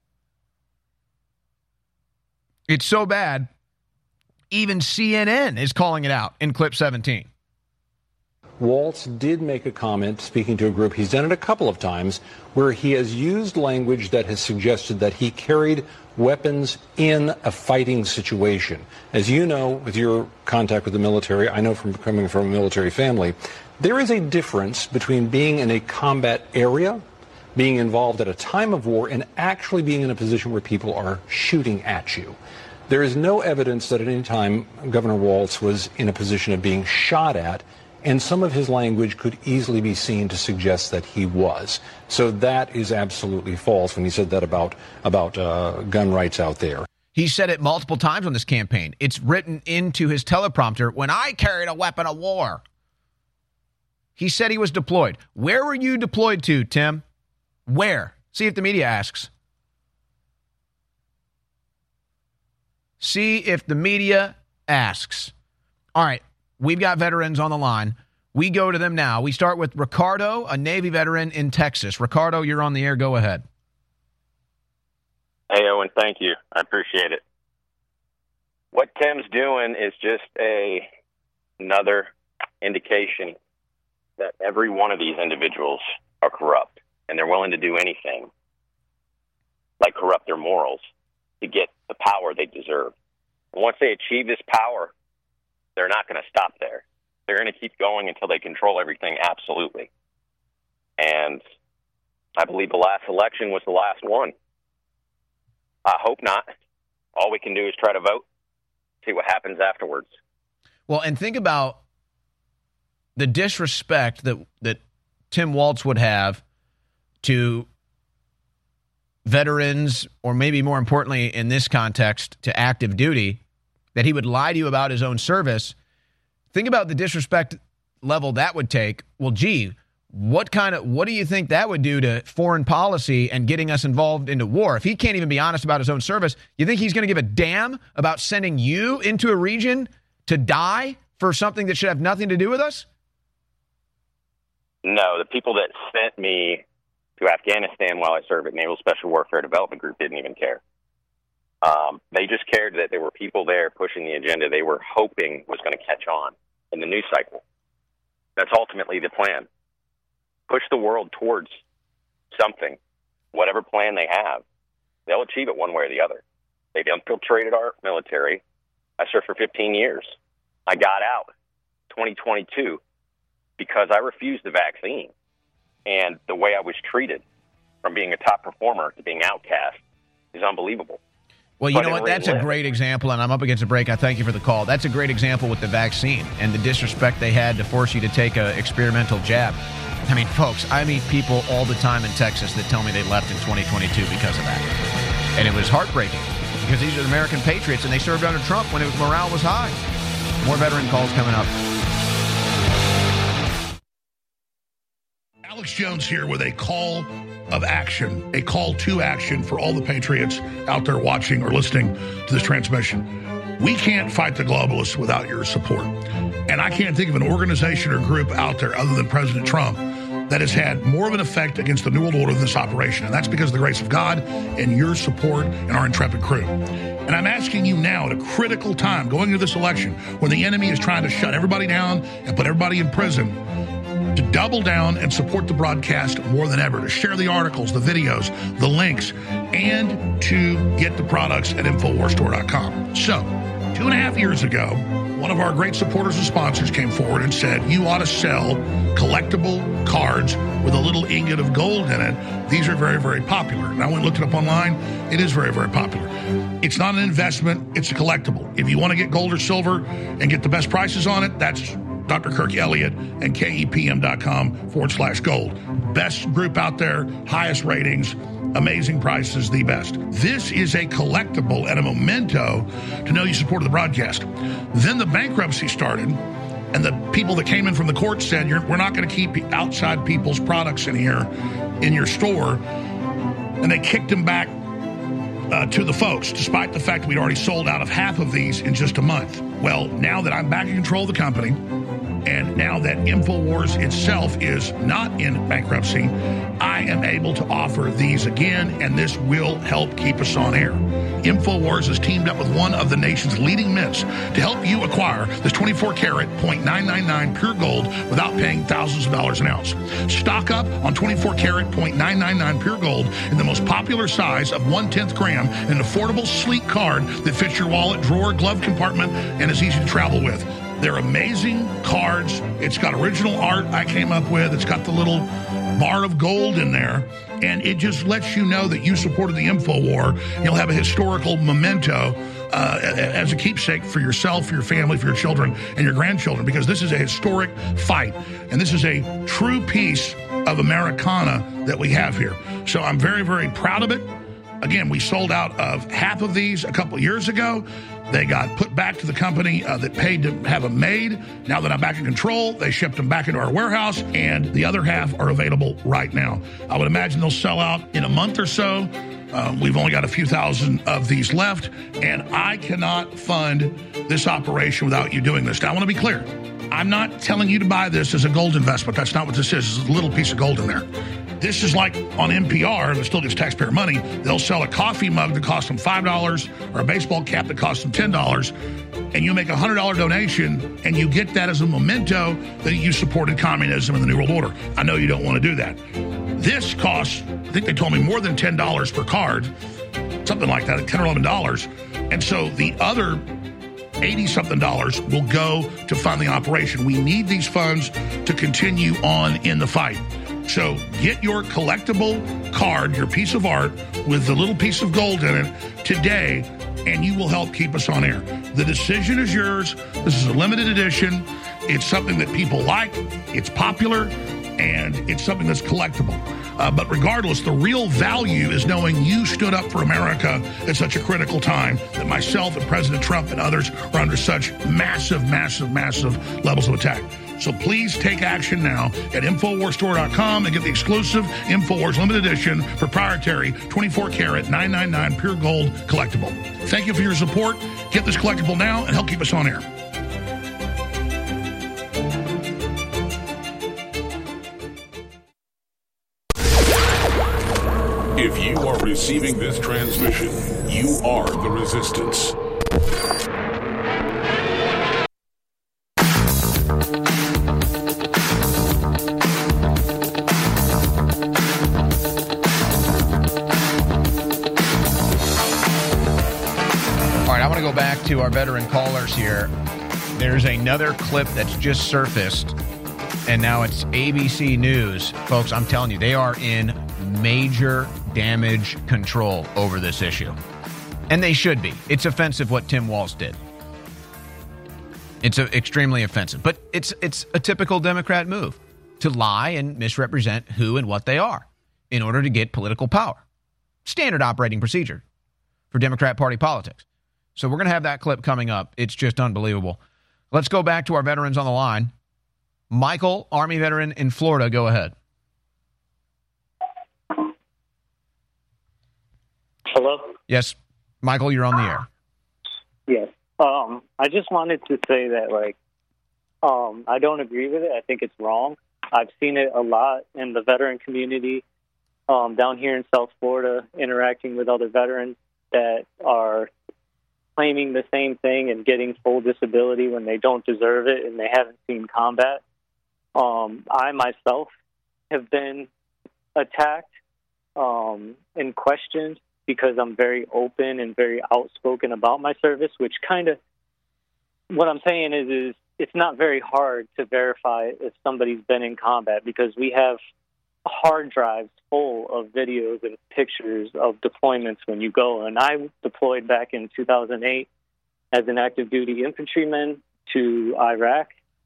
It's so bad, even CNN is calling it out in clip 17. Waltz did make a comment speaking to a group. He's done it a couple of times where he has used language that has suggested that he carried weapons in a fighting situation. As you know, with your contact with the military, I know from coming from a military family, there is a difference between being in a combat area, being involved at a time of war, and actually being in a position where people are shooting at you. There is no evidence that at any time Governor Waltz was in a position of being shot at, and some of his language could easily be seen to suggest that he was. So that is absolutely false when he said that about gun rights out there. He said it multiple times on this campaign. It's written into his teleprompter, when I carried a weapon of war. He said he was deployed. Where were you deployed to, Tim? Where? See if the media asks. See if the media asks. All right. We've got veterans on the line. We go to them now. We start with Ricardo, a Navy veteran in Texas. Ricardo, you're on the air. Go ahead. Hey, Owen, thank you. I appreciate it. What Tim's doing is just another indication that every one of these individuals are corrupt, and they're willing to do anything, like corrupt their morals, to get the power they deserve. And once they achieve this power, they're not going to stop there. They're going to keep going until they control everything absolutely. And I believe the last election was the last one. I hope not. All we can do is try to vote, see what happens afterwards. Well, and think about the disrespect that Tim Waltz would have to veterans, or maybe more importantly in this context, to active duty, that he would lie to you about his own service. Think about the disrespect level that would take. Well, gee, what do you think that would do to foreign policy and getting us involved into war? If he can't even be honest about his own service, you think he's going to give a damn about sending you into a region to die for something that should have nothing to do with us? No, the people that sent me to Afghanistan while I served at Naval Special Warfare Development Group didn't even care. They just cared that there were people there pushing the agenda they were hoping was going to catch on in the news cycle. That's ultimately the plan. Push the world towards something, whatever plan they have. They'll achieve it one way or the other. They've infiltrated our military. I served for 15 years. I got out 2022 because I refused the vaccine. And the way I was treated, from being a top performer to being outcast, is unbelievable. Well, you know what? That's a great example, and I'm up against a break. I thank you for the call. That's a great example with the vaccine and the disrespect they had to force you to take an experimental jab. I mean, folks, I meet people all the time in Texas that tell me they left in 2022 because of that. And it was heartbreaking because these are American patriots, and they served under Trump when morale was high. More veteran calls coming up. Alex Jones here with a call of action, a call to action for all the patriots out there watching or listening to this transmission. We can't fight the globalists without your support. And I can't think of an organization or group out there other than President Trump that has had more of an effect against the New World Order than this operation. And that's because of the grace of God and your support and our intrepid crew. And I'm asking you now at a critical time going into this election when the enemy is trying to shut everybody down and put everybody in prison, to double down and support the broadcast more than ever, to share the articles, the videos, the links, and to get the products at InfoWarsStore.com. So, 2.5 years ago, one of our great supporters and sponsors came forward and said, you ought to sell collectible cards with a little ingot of gold in it. These are very, very popular. And I went and looked it up online. It is very, very popular. It's not an investment. It's a collectible. If you want to get gold or silver and get the best prices on it, that's Dr. Kirk Elliott and KEPM.com/gold. Best group out there, highest ratings, amazing prices, the best. This is a collectible and a memento to know you supported the broadcast. Then the bankruptcy started, and the people that came in from the court said, we're not going to keep outside people's products in here in your store. And they kicked them back to the folks, despite the fact that we'd already sold out of half of these in just a month. Well, now that I'm back in control of the company, And now that InfoWars itself is not in bankruptcy, I am able to offer these again, and this will help keep us on air. InfoWars has teamed up with one of the nation's leading mints to help you acquire this 24-karat .999 pure gold without paying thousands of dollars an ounce. Stock up on 24-karat .999 pure gold in the most popular size of 1/10 gram in an affordable, sleek card that fits your wallet, drawer, glove compartment, and is easy to travel with. They're amazing cards. It's got original art I came up with. It's got the little bar of gold in there. And it just lets you know that you supported the InfoWar. You'll have a historical memento as a keepsake for yourself, for your family, for your children, and your grandchildren, because this is a historic fight. And this is a true piece of Americana that we have here. So I'm very, very proud of it. Again, we sold out of half of these a couple of years ago. They got put back to the company that paid to have them made. Now that I'm back in control, they shipped them back into our warehouse, and the other half are available right now. I would imagine they'll sell out in a month or so. We've only got a few thousand of these left, and I cannot fund this operation without you doing this. Now, I want to be clear. I'm not telling you to buy this as a gold investment. That's not what this is. It's a little piece of gold in there. This is like on NPR, that still gets taxpayer money. They'll sell a coffee mug that costs them $5 or a baseball cap that costs them $10, and you make a $100 donation, and you get that as a memento that you supported communism and the New World Order. I know you don't want to do that. This costs, I think they told me, more than $10 per card, something like that, $10 or $11. And so the other $80-something will go to fund the operation. We need these funds to continue on in the fight. So get your collectible card, your piece of art with the little piece of gold in it today, and you will help keep us on air. The decision is yours. This is a limited edition. It's something that people like. It's popular, and it's something that's collectible. But regardless, the real value is knowing you stood up for America at such a critical time that myself and President Trump and others are under such massive, massive, massive levels of attack. So please take action now at InfoWarsStore.com and get the exclusive InfoWars limited edition proprietary 24-karat 999 pure gold collectible. Thank you for your support. Get this collectible now and help keep us on air. If you are receiving this transmission, you are the resistance. Go back to our veteran callers here. There's another clip that's just surfaced, and now it's ABC News. Folks, I'm telling you, they are in major damage control over this issue. And they should be. It's offensive what Tim Walz did. It's extremely offensive. But it's a typical Democrat move to lie and misrepresent who and what they are in order to get political power. Standard operating procedure for Democrat Party politics. So we're going to have that clip coming up. It's just unbelievable. Let's go back to our veterans on the line. Michael, Army veteran in Florida, go ahead. Hello? Yes, Michael, you're on the air. Yes. I just wanted to say that, I don't agree with it. I think it's wrong. I've seen it a lot in the veteran community down here in South Florida, interacting with other veterans that are claiming the same thing and getting full disability when they don't deserve it and they haven't seen combat. I myself have been attacked and questioned because I'm very open and very outspoken about my service, which kind of, what I'm saying is it's not very hard to verify if somebody's been in combat because we have hard drives full of videos and pictures of deployments when you go. And I deployed back in 2008 as an active duty infantryman to Iraq.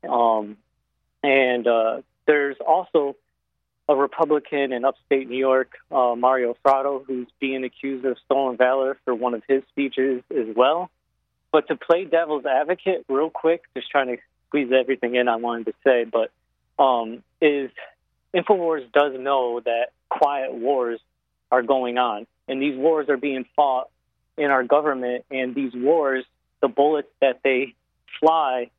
There's also a Republican in upstate New York, Mario Frado, who's being accused of stolen valor for one of his speeches as well. But to play devil's advocate real quick, just trying to squeeze everything in I wanted to say, but is InfoWars does know that quiet wars are going on, and these wars are being fought in our government, and these wars, the bullets that they fly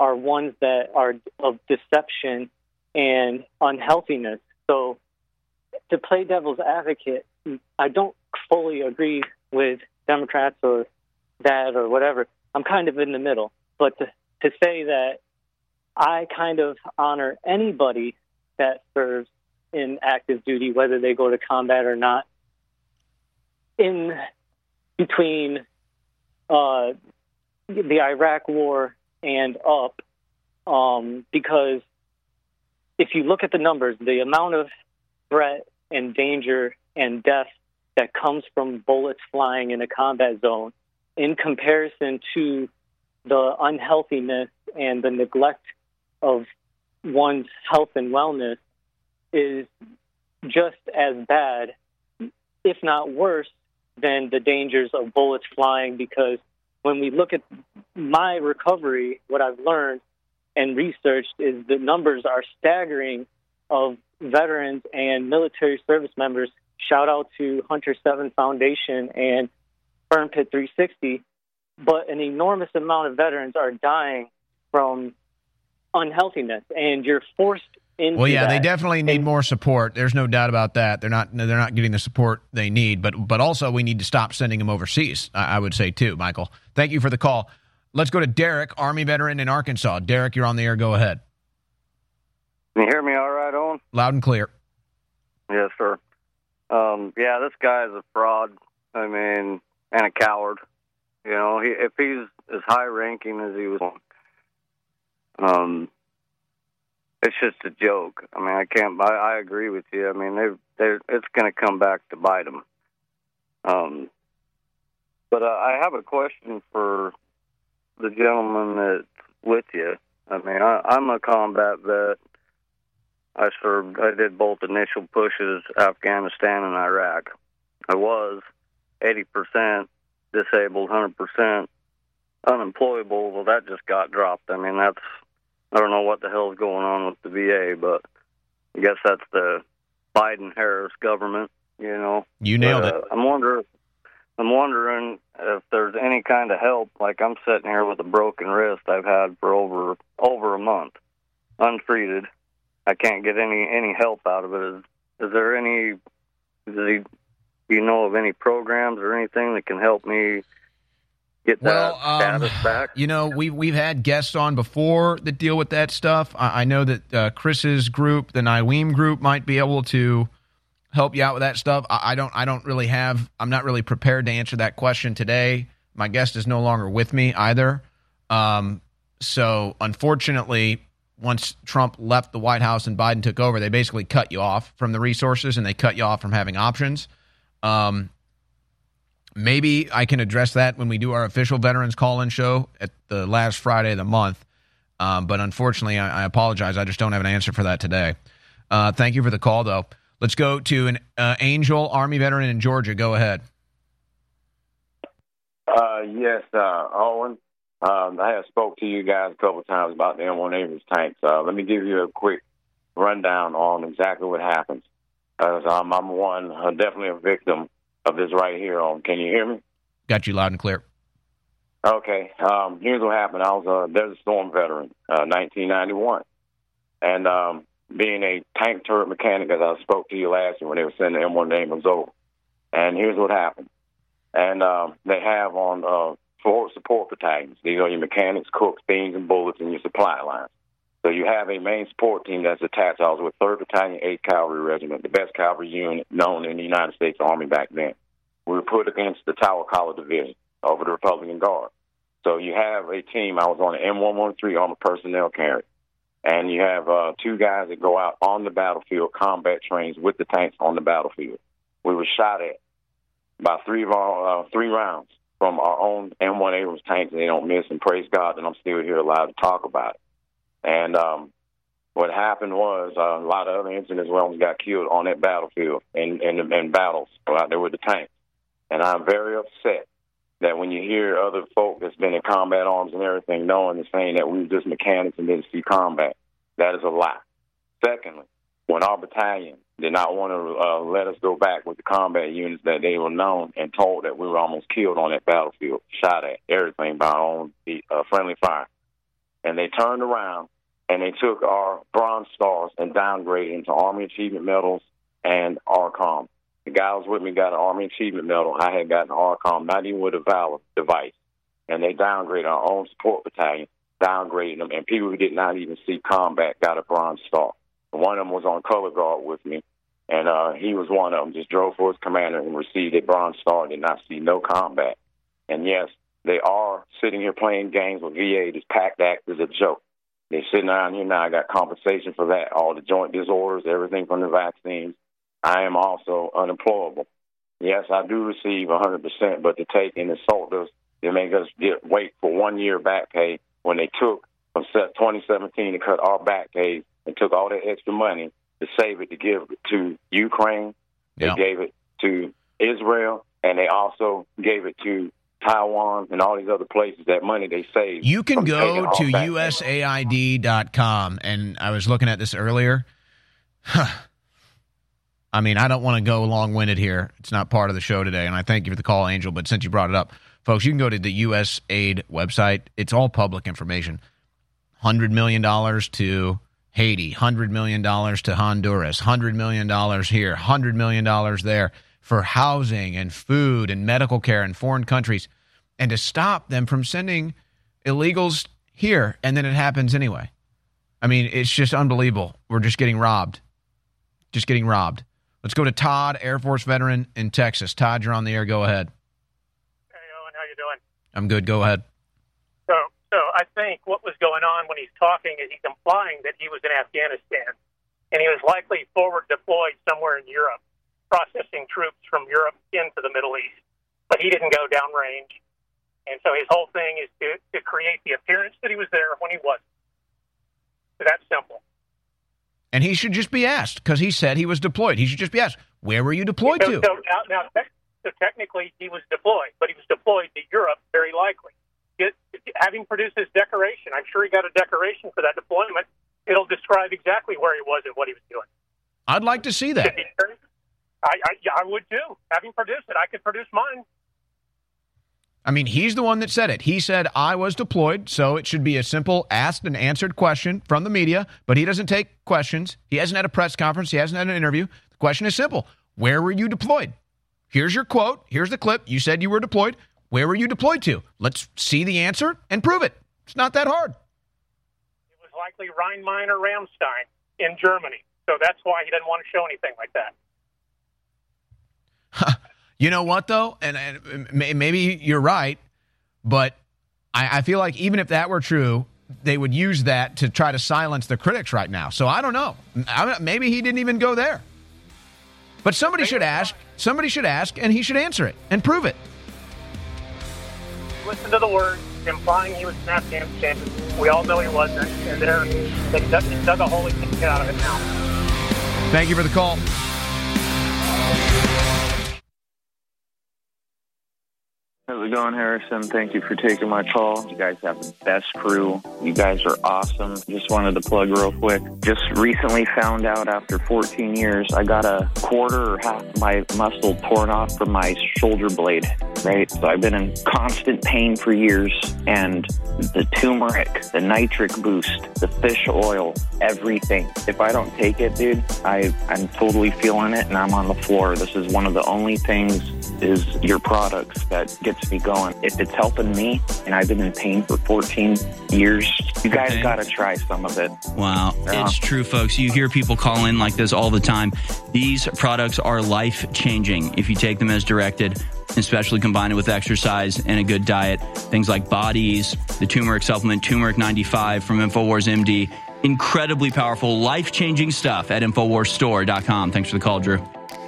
are ones that are of deception and unhealthiness. So to play devil's advocate, I don't fully agree with Democrats or that or whatever. I'm kind of in the middle. But to say that I kind of honor anybody that serves in active duty, whether they go to combat or not, in between the Iraq War and up, because if you look at the numbers, the amount of threat and danger and death that comes from bullets flying in a combat zone in comparison to the unhealthiness and the neglect of one's health and wellness is just as bad, if not worse, than the dangers of bullets flying. Because when we look at my recovery, what I've learned and researched is the numbers are staggering of veterans and military service members. Shout out to Hunter 7 Foundation and Burn Pit 360. But an enormous amount of veterans are dying from unhealthiness, and you're forced into Well, yeah, that. they definitely need more support. There's no doubt about that. They're not getting the support they need, but also we need to stop sending them overseas, I would say too, Michael. Thank you for the call. Let's go to Derek, Army veteran in Arkansas. Derek, you're on the air. Go ahead. Can you hear me all right, Owen? Loud and clear. Yes, sir. Yeah, this guy is a fraud. I mean, and a coward. You know, if he's as high-ranking as he was, it's just a joke. I mean, I agree with you. I mean, it's going to come back to bite them. But I have a question for the gentleman that's with you. I mean, I'm a combat vet. I did both initial pushes, Afghanistan and Iraq. I was 80% disabled, 100% unemployable. Well, that just got dropped. I mean, I don't know what the hell's going on with the VA, but I guess that's the Biden-Harris government, you know. You nailed it. I'm wondering if there's any kind of help. Like, I'm sitting here with a broken wrist I've had for over a month, untreated. I can't get any help out of it. Is there any? Do you know of any programs or anything that can help me get that status back? You know, we've had guests on before that deal with that stuff. I know that Chris's group, the NIWEAM group, might be able to help you out with that stuff. I'm not really prepared to answer that question today. My guest is no longer with me either. So unfortunately, once Trump left the White House and Biden took over, they basically cut you off from the resources and they cut you off from having options. Maybe I can address that when we do our official Veterans Call-In show at the last Friday of the month. But unfortunately, I apologize. I just don't have an answer for that today. Thank you for the call, though. Let's go to an Angel, Army veteran in Georgia. Go ahead. Yes, Owen. I have spoke to you guys a couple of times about the M1 Abrams tanks. Let me give you a quick rundown on exactly what happens. I'm definitely a victim of this right here. Can you hear me? Got you loud and clear. Okay. Here's what happened. I was a Desert Storm veteran, 1991. And being a tank turret mechanic, as I spoke to you last year when they were sending the M1 Abrams over. And here's what happened. And they have on support battalions. These are your mechanics, cooks, beans, and bullets, and your supply lines. So you have a main support team that's attached. I was with 3rd Battalion, 8th Cavalry Regiment, the best cavalry unit known in the United States Army back then. We were put against the Tower Collar Division over the Republican Guard. So you have a team. I was on an M113 armored personnel carrier. And you have 2 guys that go out on the battlefield, combat trains with the tanks on the battlefield. We were shot at by 3 rounds from our own M1 Abrams tanks, and they don't miss, and praise God that I'm still here allowed to talk about it. And what happened was a lot of other incidents where we got killed on that battlefield in battles out there with the tanks. And I'm very upset that when you hear other folk that's been in combat arms and everything knowing and saying that we were just mechanics and didn't see combat, that is a lie. Secondly, when our battalion did not want to let us go back with the combat units, that they were known and told that we were almost killed on that battlefield, shot at, everything by our own friendly fire. and they turned around and they took our Bronze Stars and downgraded them to Army Achievement Medals and ARCOM. The guy was with me got an Army Achievement Medal. I had gotten an ARCOM, not even with a Valor device. And they downgraded our own support battalion, downgraded them, and people who did not even see combat got a Bronze Star. And one of them was on color guard with me, and he was one of them, just drove for his commander and received a Bronze Star and did not see no combat. And yes, they are sitting here playing games with VA. This PACT Act is a joke. They're sitting around here now. I got compensation for that, all the joint disorders, everything from the vaccines. I am also unemployable. Yes, I do receive 100%, but to take and insult us, they make us wait for 1 year back pay when they took from 2017 to cut our back pay and took all that extra money to save it to give it to Ukraine. They gave it to Israel, and they also gave it to Taiwan and all these other places. That money they saved. You can go to USAID.com, and I was looking at this earlier. I mean, I don't want to go long-winded here. It's not part of the show today, and I thank you for the call, Angel, but since you brought it up, folks, you can go to the USAID website. It's all public information. $100 million to Haiti, $100 million to Honduras, $100 million here, $100 million there for housing and food and medical care in foreign countries, and to stop them from sending illegals here, and then it happens anyway. I mean, it's just unbelievable. We're just getting robbed. Just getting robbed. Let's go to Todd, Air Force veteran in Texas. Todd, you're on the air. Go ahead. Hey, Owen, how you doing? I'm good. Go ahead. So I think what was going on when he's talking is he's implying that he was in Afghanistan, and he was likely forward deployed somewhere in Europe, processing troops from Europe into the Middle East. But he didn't go downrange, and so his whole thing is to create the appearance that he was there when he wasn't. So that's simple. And he should just be asked, because he said he was deployed. He should just be asked, where were you deployed to? So technically he was deployed, but he was deployed to Europe, very likely. Having produced his decoration, I'm sure he got a decoration for that deployment. It'll describe exactly where he was and what he was doing. I'd like to see that. I would too. Having produced it, I could produce mine. I mean, he's the one that said it. He said, I was deployed, so it should be a simple asked and answered question from the media, but he doesn't take questions. He hasn't had a press conference. He hasn't had an interview. The question is simple. Where were you deployed? Here's your quote. Here's the clip. You said you were deployed. Where were you deployed to? Let's see the answer and prove it. It's not that hard. It was likely Rhein-Main or Ramstein in Germany, so that's why he didn't want to show anything like that. You know what, though? And maybe you're right, but I feel like even if that were true, they would use that to try to silence the critics right now. So I don't know. Maybe he didn't even go there. But somebody should ask, and he should answer it and prove it. Listen to the words, implying he was in Afghanistan. We all know he wasn't, and they dug a hole and get out of it now. Thank you for the call. How's it going, Harrison? Thank you for taking my call. You guys have the best crew. You guys are awesome. Just wanted to plug real quick. Just recently found out after 14 years, I got a quarter or half of my muscle torn off from my shoulder blade, right? So I've been in constant pain for years, and the turmeric, the nitric boost, the fish oil, everything. If I don't take it, dude, I'm totally feeling it, and I'm on the floor. This is one of the only things is your products that gets me going. If it's helping me, and I've been in pain for 14 years, you guys got to try some of it. Wow. Yeah. It's true, folks. You hear people call in like this all the time. These products are life-changing if you take them as directed, especially combined with exercise and a good diet. Things like Bodies, the turmeric supplement, Turmeric 95 from InfoWars MD. Incredibly powerful, life-changing stuff at InfoWarsStore.com. Thanks for the call, Drew.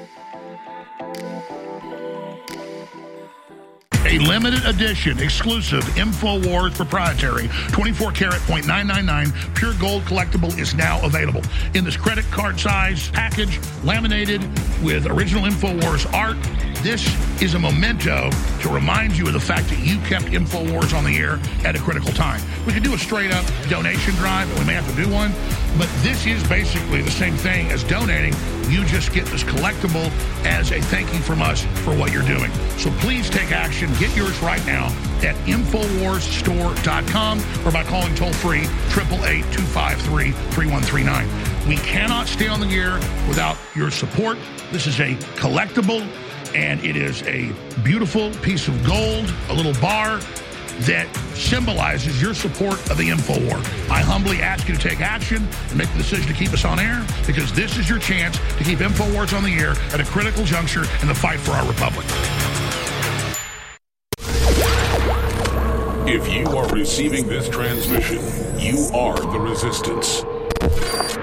A limited edition, exclusive InfoWars proprietary 24-karat .999 pure gold collectible is now available in this credit card size package, laminated with original InfoWars art, this is a memento to remind you of the fact that you kept InfoWars on the air at a critical time. We could do a straight-up donation drive, and we may have to do one, but this is basically the same thing as donating. You just get this collectible as a thank you from us for what you're doing. So please take action. Get yours right now at InfoWarsStore.com or by calling toll-free 888-253-3139. We cannot stay on the air without your support. This is a collectible, and it is a beautiful piece of gold, a little bar that symbolizes your support of the InfoWar. I humbly ask you to take action and make the decision to keep us on air, because this is your chance to keep InfoWars on the air at a critical juncture in the fight for our republic. If you are receiving this transmission, you are the resistance.